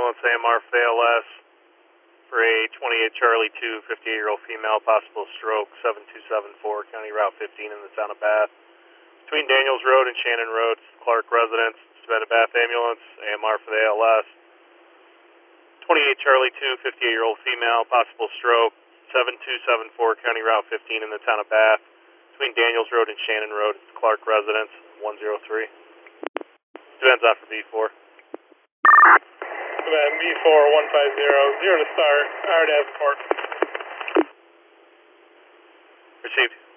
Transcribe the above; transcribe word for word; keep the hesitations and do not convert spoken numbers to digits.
ambulance, A M R for the A L S, for a twenty-eight Charlie two, fifty-eight-year-old female, possible stroke, seven two seven four, County Route fifteen in the town of Bath. Between Daniels Road and Shannon Road, Clark residence, Savannah Bath ambulance, A M R for the A L S. twenty-eight Charlie two, fifty-eight-year-old female, possible stroke, seven two seven four, County Route fifteen in the town of Bath. Between Daniels Road and Shannon Road, Clark residence, one zero three. Depends on for B four. Command B four one five zero, zero to start, R to escort. Received.